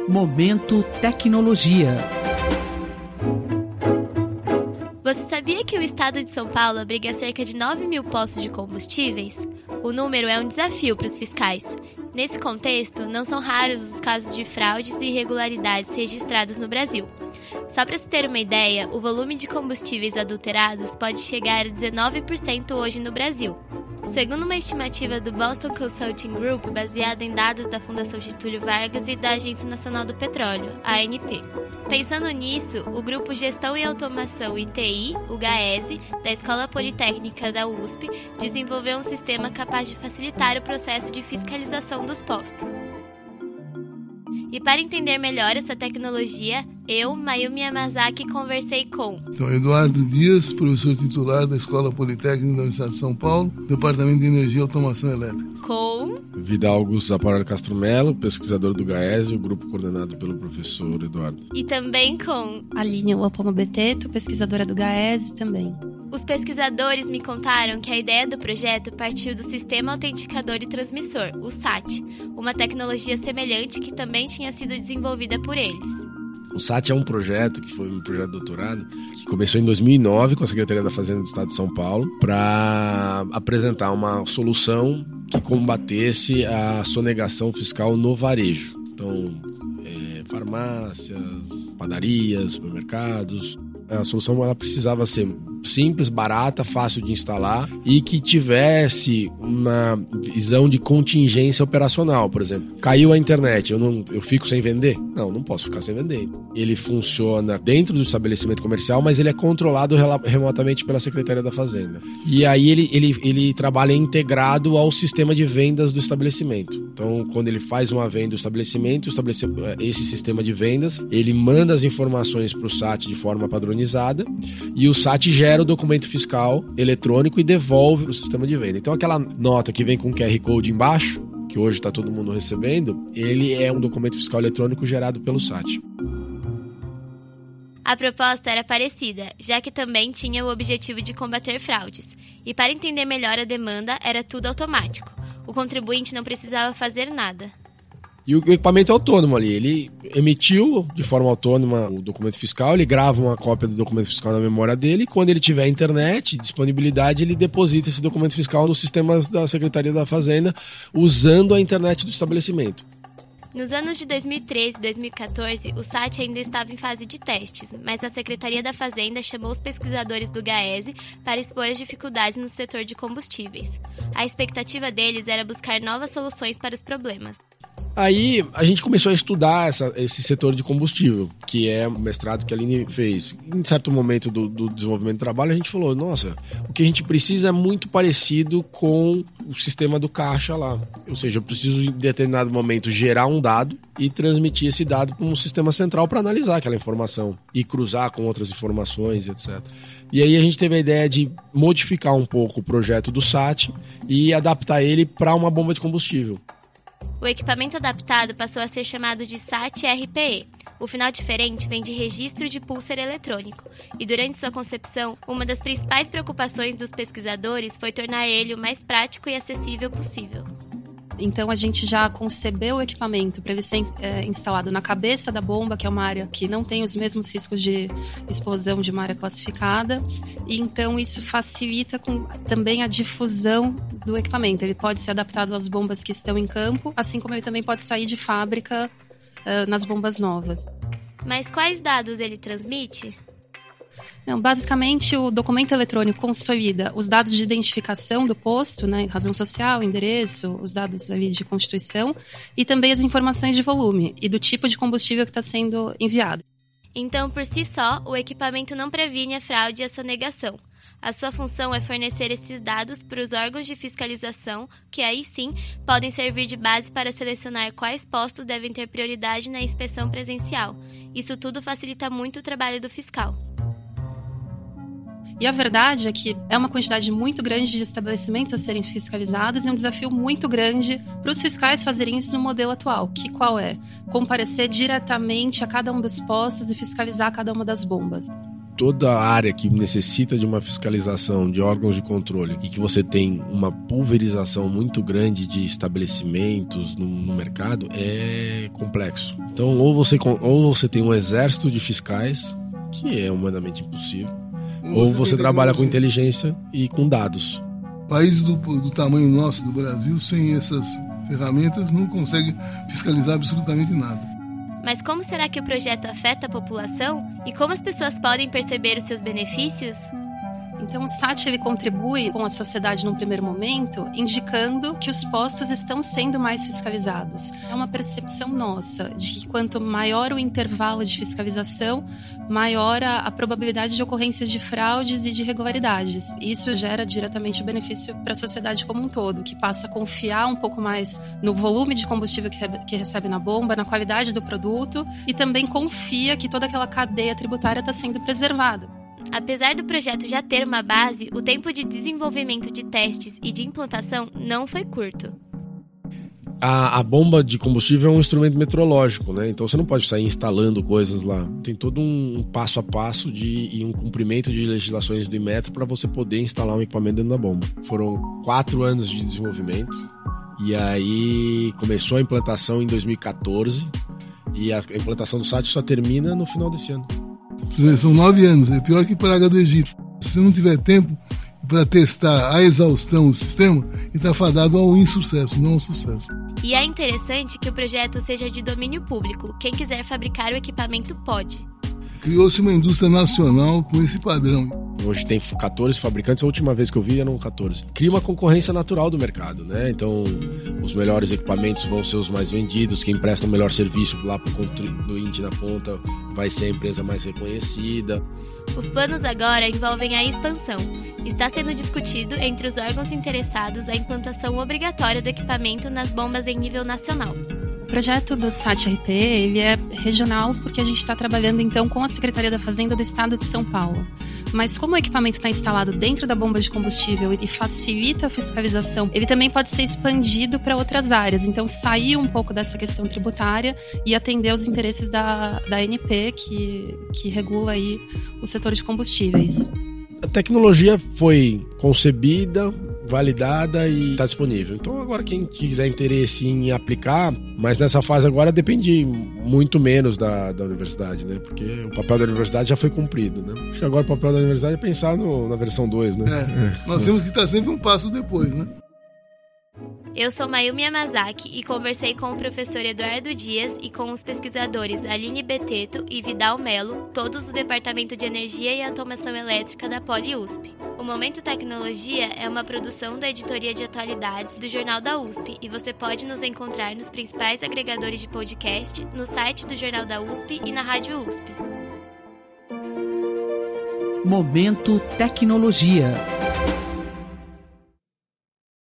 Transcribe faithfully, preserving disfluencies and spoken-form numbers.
Momento Tecnologia. Você sabia que o estado de São Paulo abriga cerca de nove mil postos de combustíveis? O número é um desafio para os fiscais. Nesse contexto, não são raros os casos de fraudes e irregularidades registrados no Brasil. Só para se ter uma ideia, o volume de combustíveis adulterados pode chegar a dezenove por cento hoje no Brasil. Segundo uma estimativa do Boston Consulting Group, baseada em dados da Fundação Getúlio Vargas e da Agência Nacional do Petróleo, A N P. Pensando nisso, o Grupo Gestão e Automação I T I, o GAESE, da Escola Politécnica da U S P, desenvolveu um sistema capaz de facilitar o processo de fiscalização dos postos. E para entender melhor essa tecnologia, eu, Mayumi Yamazaki, conversei com... Então, Eduardo Dias, professor titular da Escola Politécnica da Universidade de São Paulo, Departamento de Energia e Automação Elétrica. Com... Vidal Augusto Zaparoli Castro Melo, pesquisador do GAESE, o grupo coordenado pelo professor Eduardo. E também com... Aline Wapoma Beteto, pesquisadora do GAESE também. Os pesquisadores me contaram que a ideia do projeto partiu do Sistema Autenticador e Transmissor, o SAT, uma tecnologia semelhante que também tinha sido desenvolvida por eles. O SAT é um projeto que foi um projeto de doutorado que começou em dois mil e nove com a Secretaria da Fazenda do Estado de São Paulo para apresentar uma solução que combatesse a sonegação fiscal no varejo. Então, é, farmácias, padarias, supermercados. A solução ela precisava ser simples, barata, fácil de instalar e que tivesse uma visão de contingência operacional. Por exemplo, caiu a internet, eu, não, eu fico sem vender? Não, não posso ficar sem vender. Ele funciona dentro do estabelecimento comercial, mas ele é controlado remotamente pela Secretaria da Fazenda. E aí ele, ele, ele trabalha integrado ao sistema de vendas do estabelecimento. Então, quando ele faz uma venda do estabelecimento, esse sistema de vendas, ele manda as informações para o SAT de forma padronizada e o SAT gera o documento fiscal eletrônico e devolve para o sistema de venda. Então, aquela nota que vem com Q R Code embaixo, que hoje está todo mundo recebendo, ele é um documento fiscal eletrônico gerado pelo SAT. A proposta era parecida, já que também tinha o objetivo de combater fraudes. E para entender melhor a demanda, era tudo automático. O contribuinte não precisava fazer nada. E o equipamento é autônomo ali, ele emitiu de forma autônoma o documento fiscal, ele grava uma cópia do documento fiscal na memória dele e quando ele tiver internet, disponibilidade, ele deposita esse documento fiscal nos sistemas da Secretaria da Fazenda usando a internet do estabelecimento. Nos anos de dois mil e treze e dois mil e quatorze, o SAT ainda estava em fase de testes, mas a Secretaria da Fazenda chamou os pesquisadores do GAESE para expor as dificuldades no setor de combustíveis. A expectativa deles era buscar novas soluções para os problemas. Aí a gente começou a estudar essa, esse setor de combustível, que é o mestrado que a Aline fez. Em certo momento do, do desenvolvimento do trabalho, a gente falou, nossa, o que a gente precisa é muito parecido com o sistema do caixa lá. Ou seja, eu preciso em determinado momento gerar um dado e transmitir esse dado para um sistema central para analisar aquela informação e cruzar com outras informações, etcétera. E aí a gente teve a ideia de modificar um pouco o projeto do SAT e adaptar ele para uma bomba de combustível. O equipamento adaptado passou a ser chamado de SAT R P E. O final diferente vem de registro de pulser eletrônico. E durante sua concepção, uma das principais preocupações dos pesquisadores foi tornar ele o mais prático e acessível possível. Então a gente já concebeu o equipamento para ele ser é, instalado na cabeça da bomba, que é uma área que não tem os mesmos riscos de explosão de uma área classificada. E então isso facilita com, também a difusão do equipamento. Ele pode ser adaptado às bombas que estão em campo, assim como ele também pode sair de fábrica uh, nas bombas novas. Mas quais dados ele transmite? Não, basicamente, o documento eletrônico consolida os dados de identificação do posto, né, razão social, endereço, os dados ali de constituição e também as informações de volume e do tipo de combustível que está sendo enviado. Então, por si só, o equipamento não previne a fraude e a sonegação. A sua função é fornecer esses dados para os órgãos de fiscalização, que aí sim podem servir de base para selecionar quais postos devem ter prioridade na inspeção presencial. Isso tudo facilita muito o trabalho do fiscal. E a verdade é que é uma quantidade muito grande de estabelecimentos a serem fiscalizados e um desafio muito grande para os fiscais fazerem isso no modelo atual, que qual é? Comparecer diretamente a cada um dos postos e fiscalizar cada uma das bombas. toda a área que necessita de uma fiscalização de órgãos de controle e que você tem uma pulverização muito grande de estabelecimentos no, no mercado, é complexo. Então, ou você, ou você tem um exército de fiscais, que é humanamente impossível, ou, ou você, você trabalha com inteligência e com dados. Países do, do tamanho nosso, do Brasil, sem essas ferramentas, não conseguem fiscalizar absolutamente nada. Mas como será que o projeto afeta a população e como as pessoas podem perceber os seus benefícios? Então, o S A T ele contribui com a sociedade num primeiro momento, indicando que os postos estão sendo mais fiscalizados. É uma percepção nossa de que quanto maior o intervalo de fiscalização, maior a, a probabilidade de ocorrências de fraudes e de irregularidades. Isso gera diretamente o benefício para a sociedade como um todo, que passa a confiar um pouco mais no volume de combustível que, re, que recebe na bomba, na qualidade do produto, e também confia que toda aquela cadeia tributária está sendo preservada. Apesar do projeto já ter uma base, o tempo de desenvolvimento de testes e de implantação não foi curto. A, a bomba de combustível é um instrumento metrológico, né? Então você não pode sair instalando coisas lá. Tem todo um passo a passo de, e um cumprimento de legislações do Inmetro para você poder instalar um equipamento dentro da bomba. Foram quatro anos de desenvolvimento e aí começou a implantação em dois mil e quatorze e a implantação do S A T só termina no final desse ano. São nove anos, é pior que praga do Egito. Se você não tiver tempo para testar a exaustão o sistema, ele está fadado ao insucesso, não ao sucesso. E é interessante que o projeto seja de domínio público. Quem quiser fabricar o equipamento pode. Criou-se uma indústria nacional com esse padrão. Hoje tem quatorze fabricantes, a última vez que eu vi eram quatorze. Cria uma concorrência natural do mercado, né? Então, os melhores equipamentos vão ser os mais vendidos, quem presta o melhor serviço lá para o contribuinte na ponta vai ser a empresa mais reconhecida. Os planos agora envolvem a expansão. Está sendo discutido entre os órgãos interessados a implantação obrigatória do equipamento nas bombas em nível nacional. O projeto do S A T R P ele é regional porque a gente está trabalhando então com a Secretaria da Fazenda do Estado de São Paulo. Mas como o equipamento está instalado dentro da bomba de combustível e facilita a fiscalização, ele também pode ser expandido para outras áreas. Então, sair um pouco dessa questão tributária e atender os interesses da, da A N P, que, que regula aí o setor de combustíveis. A tecnologia foi concebida, validada e está disponível. Então agora quem quiser interesse em aplicar, mas nessa fase agora depende muito menos da, da universidade, né? Porque o papel da universidade já foi cumprido, né? Acho que agora o papel da universidade é pensar no, na versão dois, né? É, nós temos que estar sempre um passo depois, né? Eu sou Mayumi Yamazaki e conversei com o professor Eduardo Dias e com os pesquisadores Aline Betteto e Vidal Melo, todos do Departamento de Energia e Automação Elétrica da Poli U S P. O Momento Tecnologia é uma produção da Editoria de Atualidades do Jornal da U S P e você pode nos encontrar nos principais agregadores de podcast, no site do Jornal da U S P e na Rádio U S P. Momento Tecnologia.